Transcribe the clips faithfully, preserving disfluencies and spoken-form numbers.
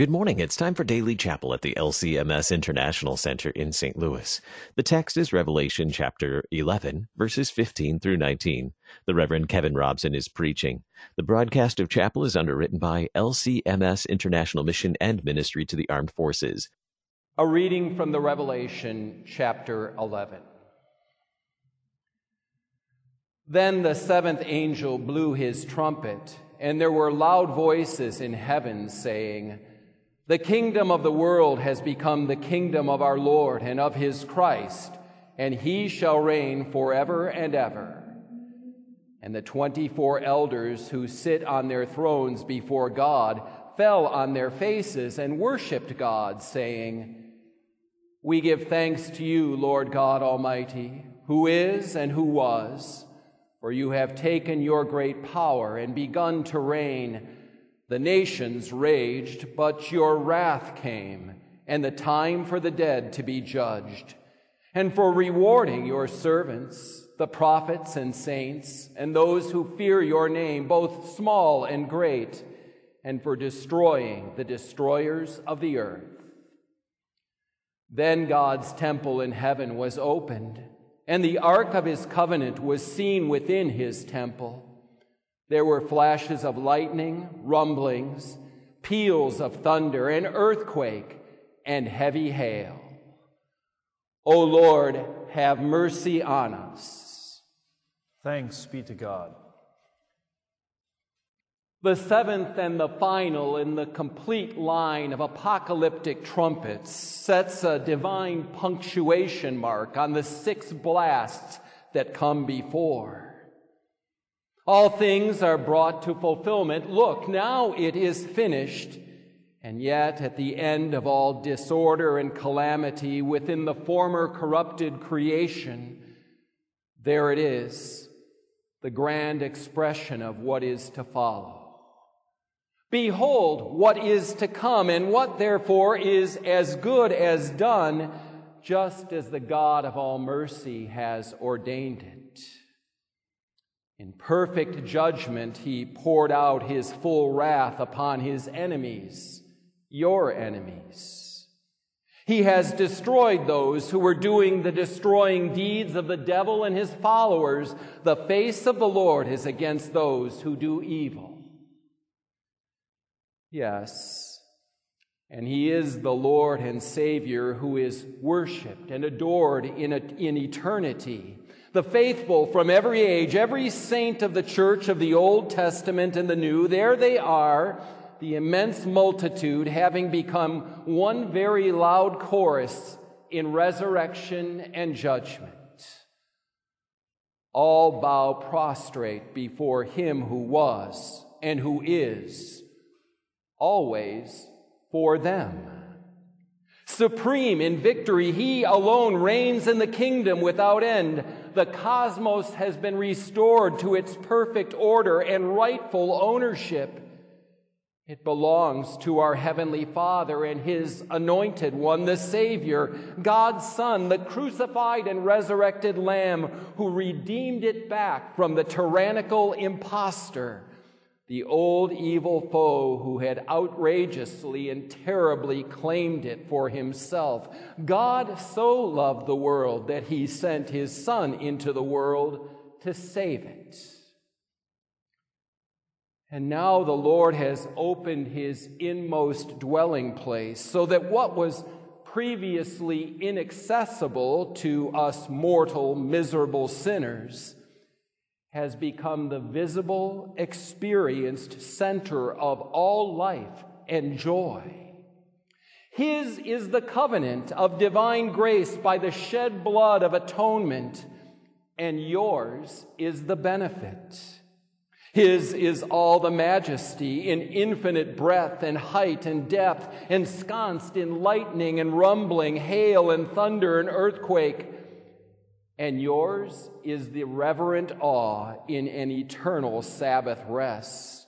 Good morning. It's time for Daily Chapel at the L C M S International Center in Saint Louis. The text is Revelation chapter eleven, verses fifteen through nineteen. The Reverend Kevin Robson is preaching. The broadcast of chapel is underwritten by L C M S International Mission and Ministry to the Armed Forces. A reading from the Revelation chapter eleven. Then the seventh angel blew his trumpet, and there were loud voices in heaven saying, "The kingdom of the world has become the kingdom of our Lord and of his Christ, and he shall reign forever and ever." And the twenty-four elders who sit on their thrones before God fell on their faces and worshipped God, saying, "We give thanks to you, Lord God Almighty, who is and who was, for you have taken your great power and begun to reign. The nations raged, but your wrath came, and the time for the dead to be judged, and for rewarding your servants, the prophets and saints, and those who fear your name, both small and great, and for destroying the destroyers of the earth." Then God's temple in heaven was opened, and the ark of his covenant was seen within his temple. There were flashes of lightning, rumblings, peals of thunder, an earthquake, and heavy hail. O Lord, have mercy on us. Thanks be to God. The seventh and the final in the complete line of apocalyptic trumpets sets a divine punctuation mark on the six blasts that come before. All things are brought to fulfillment. Look, now it is finished. And yet, at the end of all disorder and calamity within the former corrupted creation, there it is, the grand expression of what is to follow. Behold what is to come, and what therefore is as good as done, just as the God of all mercy has ordained it. In perfect judgment, he poured out his full wrath upon his enemies, your enemies. He has destroyed those who were doing the destroying deeds of the devil and his followers. The face of the Lord is against those who do evil. Yes, and he is the Lord and Savior who is worshiped and adored in, a, in eternity. The faithful from every age, every saint of the church of the Old Testament and the New, there they are, the immense multitude having become one very loud chorus in resurrection and judgment. All bow prostrate before him who was and who is, always for them. Supreme in victory, he alone reigns in the kingdom without end. The cosmos has been restored to its perfect order and rightful ownership. It belongs to our Heavenly Father and his anointed one, the Savior, God's Son, the crucified and resurrected Lamb who redeemed it back from the tyrannical impostor, the old evil foe who had outrageously and terribly claimed it for himself. God so loved the world that he sent his Son into the world to save it. And now the Lord has opened his inmost dwelling place so that what was previously inaccessible to us mortal, miserable sinners has become the visible, experienced center of all life and joy. His is the covenant of divine grace by the shed blood of atonement, and yours is the benefit. His is all the majesty in infinite breadth and height and depth, ensconced in lightning and rumbling, hail and thunder and earthquake. And yours is the reverent awe in an eternal Sabbath rest.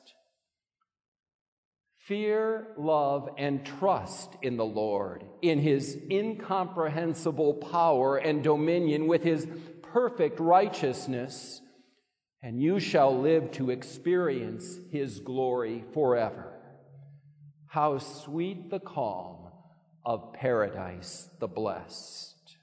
Fear, love, and trust in the Lord, in his incomprehensible power and dominion with his perfect righteousness, and you shall live to experience his glory forever. How sweet the calm of paradise the blessed.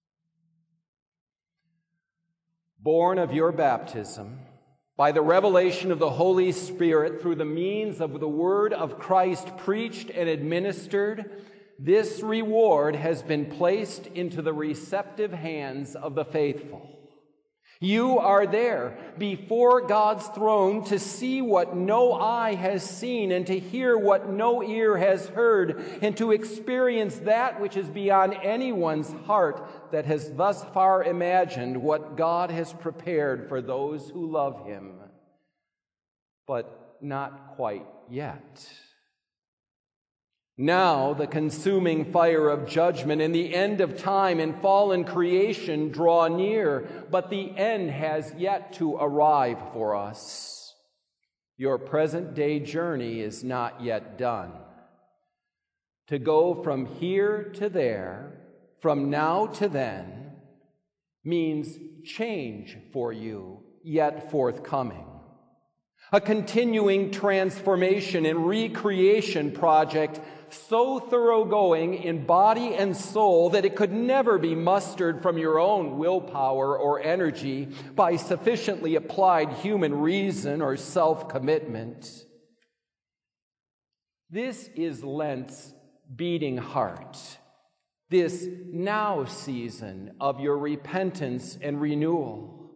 Born of your baptism, by the revelation of the Holy Spirit through the means of the word of Christ preached and administered, this reward has been placed into the receptive hands of the faithful. You are there before God's throne to see what no eye has seen and to hear what no ear has heard and to experience that which is beyond anyone's heart that has thus far imagined what God has prepared for those who love him. But not quite yet. Now the consuming fire of judgment and the end of time and fallen creation draw near, but the end has yet to arrive for us. Your present day journey is not yet done. To go from here to there, from now to then, means change for you, yet forthcoming. A continuing transformation and recreation project so thoroughgoing in body and soul that it could never be mustered from your own willpower or energy by sufficiently applied human reason or self-commitment. This is Lent's beating heart, this now season of your repentance and renewal.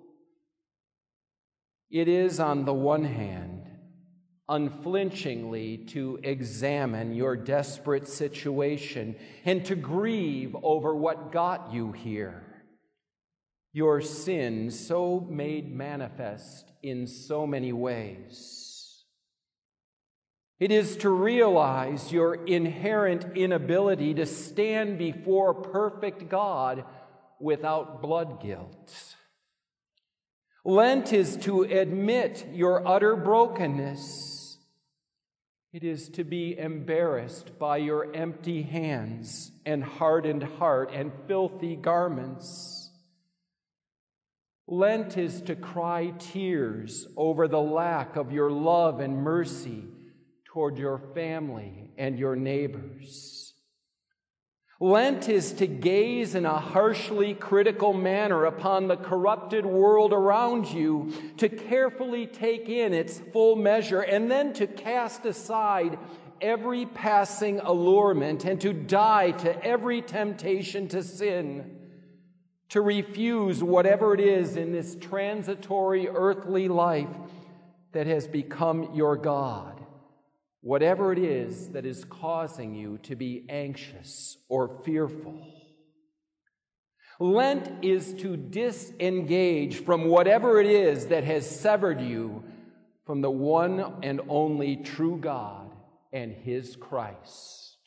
It is, on the one hand, unflinchingly to examine your desperate situation and to grieve over what got you here. Your sin so made manifest in so many ways. It is to realize your inherent inability to stand before perfect God without blood guilt. Lent is to admit your utter brokenness. It is to be embarrassed by your empty hands and hardened heart and filthy garments. Lent is to cry tears over the lack of your love and mercy toward your family and your neighbors. Lent is to gaze in a harshly critical manner upon the corrupted world around you, to carefully take in its full measure, and then to cast aside every passing allurement and to die to every temptation to sin, to refuse whatever it is in this transitory earthly life that has become your God. Whatever it is that is causing you to be anxious or fearful. Lent is to disengage from whatever it is that has severed you from the one and only true God and his Christ.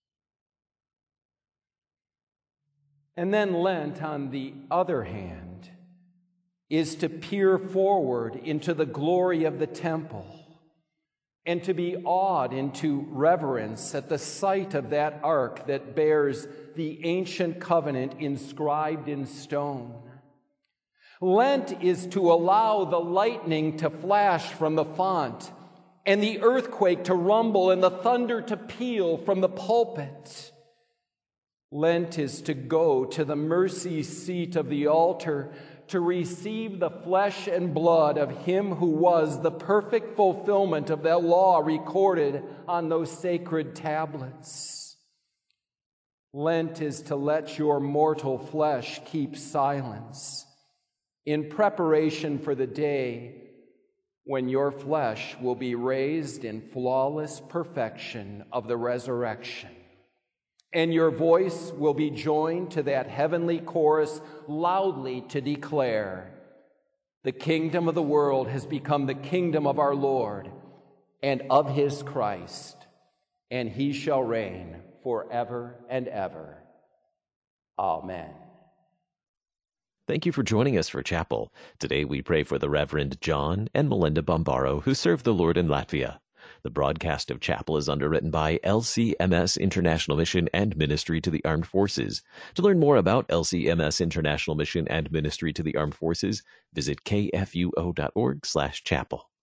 And then Lent, on the other hand, is to peer forward into the glory of the temple and to be awed into reverence at the sight of that ark that bears the ancient covenant inscribed in stone. Lent is to allow the lightning to flash from the font and the earthquake to rumble and the thunder to peal from the pulpit. Lent is to go to the mercy seat of the altar to receive the flesh and blood of him who was the perfect fulfillment of that law recorded on those sacred tablets. Lent is to let your mortal flesh keep silence in preparation for the day when your flesh will be raised in flawless perfection of the resurrection. And your voice will be joined to that heavenly chorus loudly to declare, the kingdom of the world has become the kingdom of our Lord and of his Christ, and he shall reign forever and ever. Amen. Thank you for joining us for Chapel. Today we pray for the Reverend John and Melinda Bombaro, who serve the Lord in Latvia. The broadcast of Chapel is underwritten by L C M S International Mission and Ministry to the Armed Forces. To learn more about L C M S International Mission and Ministry to the Armed Forces, visit k f u o dot org slash chapel.